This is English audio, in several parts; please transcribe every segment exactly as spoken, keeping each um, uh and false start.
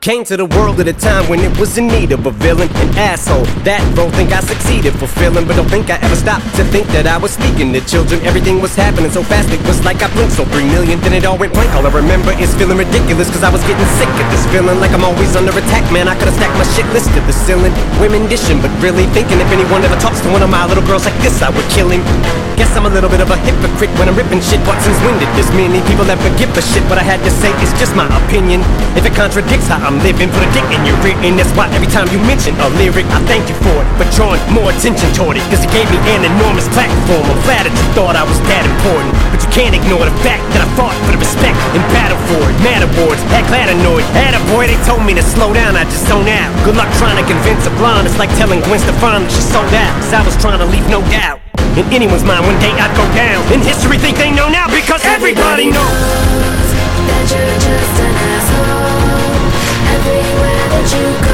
Came to the world at a time when it was in need of a villain, an asshole. That role think I succeeded fulfilling, but don't think I ever stopped to think that I was speaking to children. Everything was happening so fast, it was like I blinked. So three million, then it all went blank. All I remember is feeling ridiculous, cause I was getting sick of this feeling like I'm always under attack. Man, I could've stacked my shit list to the ceiling. Women dishing, but really thinking if anyone ever talks to one of my little girls like this, I would kill him. Guess I'm a little bit of a hypocrite when I'm ripping shit, but since when did this many people ever give a shit? What I had to say is just my opinion. If it contradicts how I'm living, put a dick in your rear end. That's why every time you mention a lyric, I thank you for it, but drawing more attention toward it, cause it gave me an enormous platform. I'm flattered you thought I was that important, but you can't ignore the fact that I fought for the respect and battle for it. Mad awards, heck glad annoyed. Attaboy, they told me to slow down, I just zone out. Good luck trying to convince a blonde. It's like telling Gwen Stefani that she sold out, cause I was trying to leave no doubt in anyone's mind one day I'd go down. In history think they know now because everybody knows that you're just an asshole. Everywhere that you go,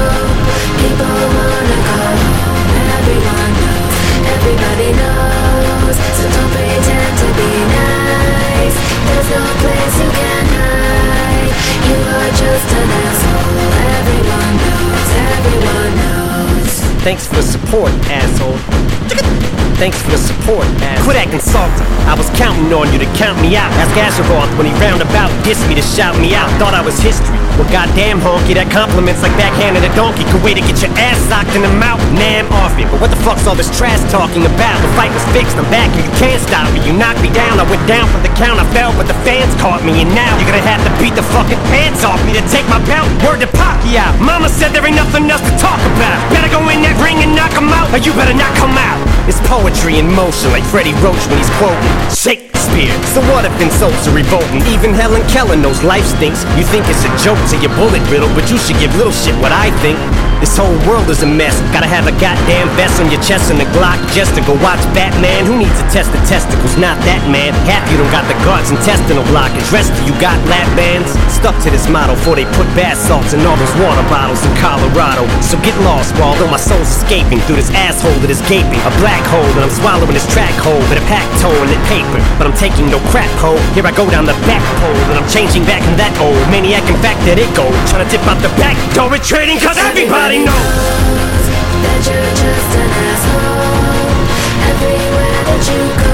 people wanna go. Everyone knows, everybody knows. So don't pretend to be nice. There's no place you can hide. You are just an asshole. Everyone knows, everyone knows. Thanks for the support, asshole. Thanks for the support, asshole. Quit acting salty. I was counting on you to count me out. Ask Azeroth when he roundabout dissed me to shout me out. Thought I was history. Well, goddamn honky, that compliments like backhanded a donkey. Could wait to get your ass socked in the mouth. Nah, I'm off it. But what the fuck's all this trash talking about? The fight was fixed, I'm back and you can't stop me. You knocked me down, I went down from the count. I fell, but the fans caught me. And now you're gonna have to beat the fucking pants off me to take my belt. Word to Pacquiao. Mama said there ain't nothing else to talk about. Better go in that ring and knock him out, or you better not come out. It's poetry in motion, like Freddie Roach when he's quoting Shakespeare. So what if insults are revolting? Even Helen Keller knows life stinks. You think it's a joke to your bullet riddle, but you should give little shit what I think. This whole world is a mess. Gotta have a goddamn vest on your chest and a Glock just to go watch Batman. Who needs to test the testicles? Not that man. Half you don't got the guards intestinal blockage. Rest of you got lap bands. Stuck to this motto before they put bath salts in all those water bottles in Colorado. So get lost, while although my soul's escaping through this asshole that is gaping. A black hole that I'm swallowing this track hole with a pack toe in the paper. But I'm taking no crap hole. Here I go down the back pole, and I'm changing back from that old maniac. In fact, that it go trying to tip out the back door, retreating cause everybody knows that you're just an asshole. Everywhere that you go,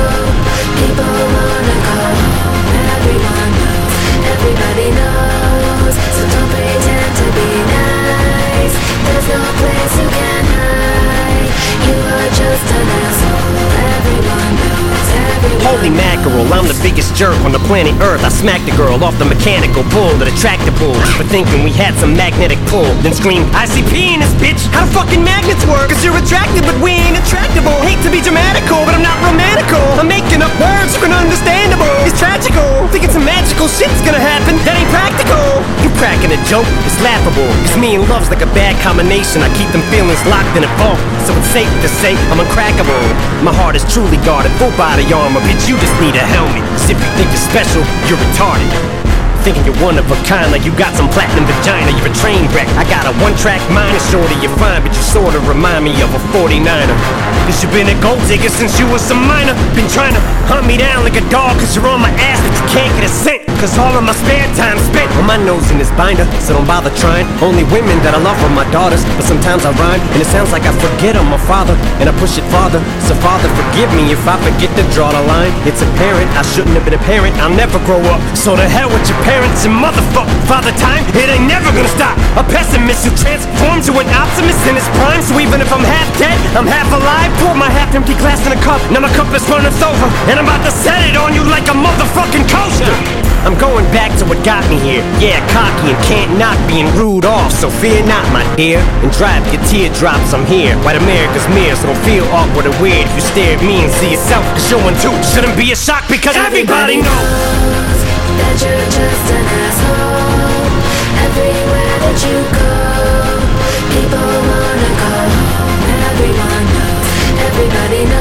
people wanna go. Everyone knows, everybody knows. So don't pretend to be nice. There's no place you can hide. You are just an asshole. Everyone knows, everyone Holy mackerel, I'm the biggest jerk on the planet Earth. I smacked a girl off the mechanical bull that attracted bulls for thinking we had some magnetic pull. Then screamed, I C P in this bitch. How do fucking magnets work? Cause you're attracted but we ain't attractable. Hate to be dramatical, but I'm not romantical. I'm making up words so understandable. It's tragical, thinking some magical shit's gonna happen. That ain't practical. You cracking a joke, it's laughable. Cause me and love's like a bad combination. I keep them feelings locked in a vault, so it's safe to say I'm uncrackable. My heart is truly guarded, full body armor. Bitch, you just need a helmet. Cause if you think you're special, you're retarded. Thinking you're one of a kind, like you got some platinum vagina. You're a train wreck. I got a one-track mind, and shorty you're fine, but you sorta remind me of a forty-niner. Cause you been a gold digger since you was a minor. Been trying to hunt me down like a dog, cause you're on my ass, but you can't get a cent. Cause all of my spare time spent on my nose in this binder, so don't bother trying. Only women that I love are my daughters, but sometimes I rhyme, and it sounds like I forget I'm a father, and I push it farther. So father, forgive me if I forget to draw the line. It's apparent I shouldn't have been a parent. I'll never grow up, so to hell with your parents and motherfuck father time. It ain't never gonna stop. A pessimist who transforms to an optimist in his prime. So even if I'm half dead, I'm half alive. Pour my half-empty glass in a cup, now my cup is running over, and I'm about to set it on you like a motherfucking coaster. I'm going back to what got me here. Yeah, cocky and can't knock being rude off. So fear not, my dear, and drive your teardrops. I'm here, white America's mirror, so don't feel awkward or weird if you stare at me and see yourself. Cause your one too shouldn't be a shock, because everybody knows that you're just an asshole. Everywhere that you go, people wanna go. Everyone knows, everybody knows.